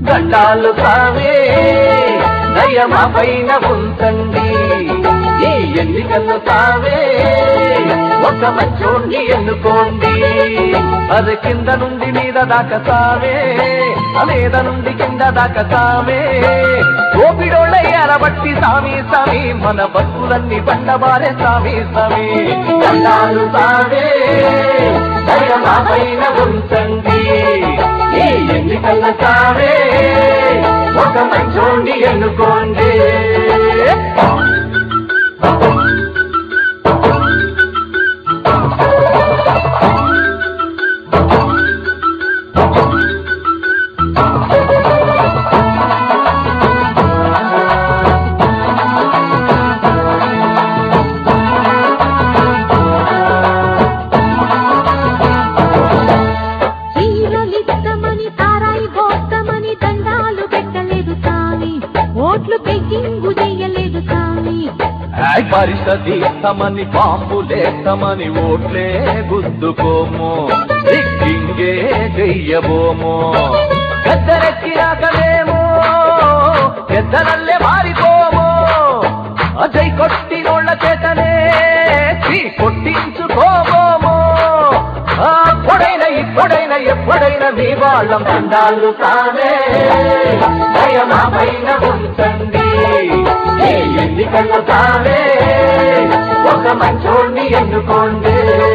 దండాలు సామే దయమా పైన ఉంచండి ఈ ఎన్నికల్లో సామే ఒక మంచోణ్ణి ఎన్నుకోండి అది కింద నుండి మీద దాకా సామే మీద నుండి కింద దాకా సామే ఓపిడోళ్ళై అరబట్టి సామి సామి మన బతుకులన్నీ బండబారే సామి సామి దండాలు సామే దయమా పైన ఉంచండి ఈ ఎన్నికల సామే ఒక మంచోణ్ణి ఎన్నుకోండి పరిషదీస్తమని బాంబులేస్తమని ఓట్లే గుద్దుకోము దిగ్గింగే చెయ్యబోము గద్దరెక్కినాకలేమో గద్దరల్లే మారిపోము అజయ్ కొట్టినోళ్ళ చేతనే కొట్టించుకోబోము అప్పుడైనా ఇప్పుడైనా ఎప్పుడైనా మీ వాళ్ళం దండాలు సామే దయమా పైన ఉంచండి ఎన్నికల్లో సామే ఒక మంచోణ్ణి ఎన్నుకోండి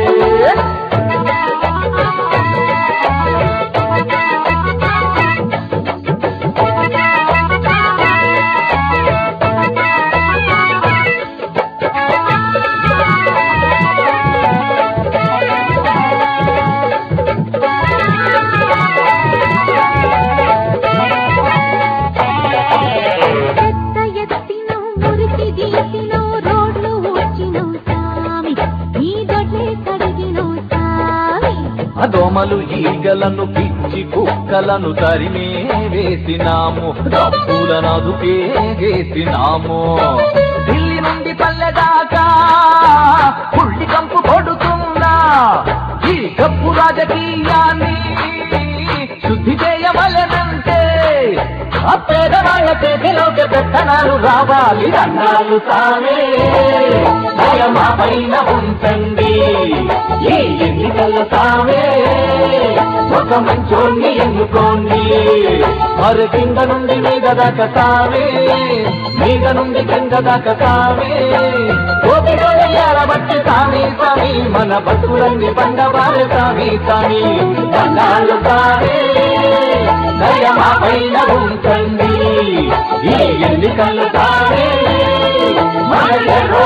దోమలు ఈగలను పిచ్చి కుక్కలను తరిమే వేసినాము డబ్బులను అదుపే వేసినాము ఢిల్లీ నుండి పల్లె దాకా పుల్లి కంపు కొడుతున్నా ఈ కప్పు రాజకీయాన్ని శుద్ధి చేయవలనంటే ఆ పేదవాళ్ళ చేతిలోకి పెత్తనాలు రావాలి దండాలు సామే దయమా పైన ఉంచండి ఈ ఎన్నికల్లో సామే ఒక మంచోణ్ణి ఎన్నుకోండి మరి కింద నుండి మీద దాకా సామే మీద నుండి కింద దాకా సామే ఓపికబట్టి సామి సామి మన బతుకులన్నీ బండవారే సామి సామి దండాలు సామే దయమా పైన ఉంచండి ఈ ఎన్నికల్లో సామే మన